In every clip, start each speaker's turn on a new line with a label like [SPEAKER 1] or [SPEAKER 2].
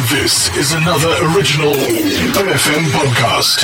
[SPEAKER 1] This is another original OFM podcast.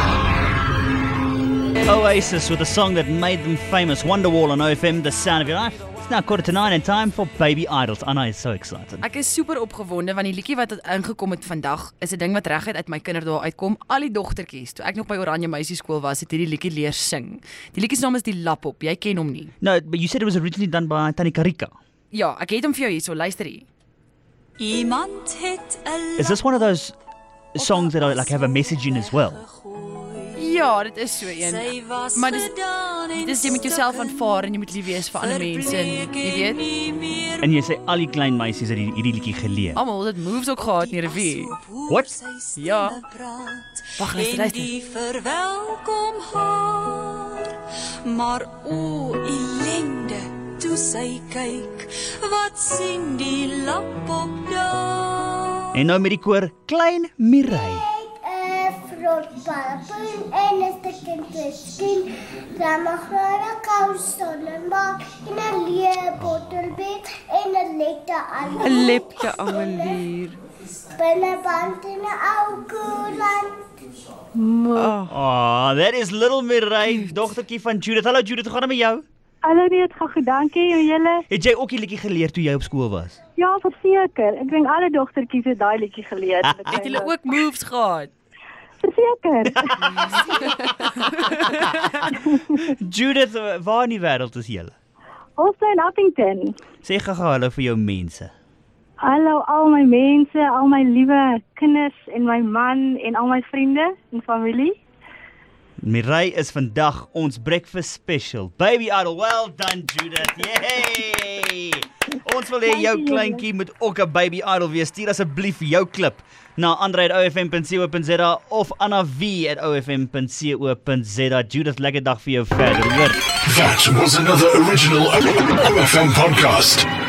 [SPEAKER 2] Oasis with a song that made them famous, Wonderwall on OFM, The Sound of Your Life. It's now 8:45 and time for Baby Idols. Anna is so excited.
[SPEAKER 3] Ek is super opgewonde want die liedjie wat ingekom het vandag is 'n ding wat reguit uit my kinderdae uitkom. Al die dogtertjies, toe ek nog by Oranje Meisieskool was, het hierdie liedjie leer sing. Die liedjie se naam is Die Lapop. Jy ken hom nie.
[SPEAKER 2] No, but you said it was originally done by Tannie Karika.
[SPEAKER 3] Ja, ek het hom vir jou hier, so luister hier.
[SPEAKER 4] Iemand het 'n
[SPEAKER 2] Is this one of those songs that like have a message in as well?
[SPEAKER 3] Ja, dit is so een. Maar dis jy moet jouself aanvaar en jy moet lief wees vir ander mense en jy weet.
[SPEAKER 2] En jy sê al die klein meisies het hierdie liedjie geleer.
[SPEAKER 3] Almal het moves ook gehad in die rivier.
[SPEAKER 2] What?
[SPEAKER 3] Ja. Wag, luister.
[SPEAKER 4] Die verwelkom haar. Maar o, ellende, toe sy kyk, wat sien die lapop daar?
[SPEAKER 2] En nou met die koor, Klein Mireille.
[SPEAKER 5] Fruitpalpen en 'n stukkie twisting. Dan mag hulle kous staan maak in 'n leë bottelbed en 'n lekte aan.
[SPEAKER 3] 'n Lepte ouelier.
[SPEAKER 5] Binneband in 'n ou koelant.
[SPEAKER 2] Oh, that is little Mireille, dogtertjie van Judith. Hallo Judith, hoe gaan dit met jou?
[SPEAKER 6] Hallo nee, het gaan goed, dankie. En julle?
[SPEAKER 2] Het jy ook die liedjie geleer toe jy op skool was?
[SPEAKER 6] Ja, verseker. Ek dink alle dogtertjies het daai liedjie geleer.
[SPEAKER 3] Het julle ook moves gehad?
[SPEAKER 6] Verseker.
[SPEAKER 2] Judith, waar in die wêreld is julle?
[SPEAKER 6] Ons bly in Appington.
[SPEAKER 2] Sê gou hallo vir jou mense.
[SPEAKER 6] Hallo al my mense, al my liewe kinders en my man en al my vriende en familie.
[SPEAKER 2] Mireille is vandag ons breakfast special. Baby Idol, well done Judith. Yay! Ons wil hê jou kleintjie moet ook 'n Baby Idol wees. Stuur asseblief jou klip na andre@ofm.co.za of annav@ofm.co.za. Judith, lekker dag vir jou verder, hoor.
[SPEAKER 1] That was another original OFM podcast.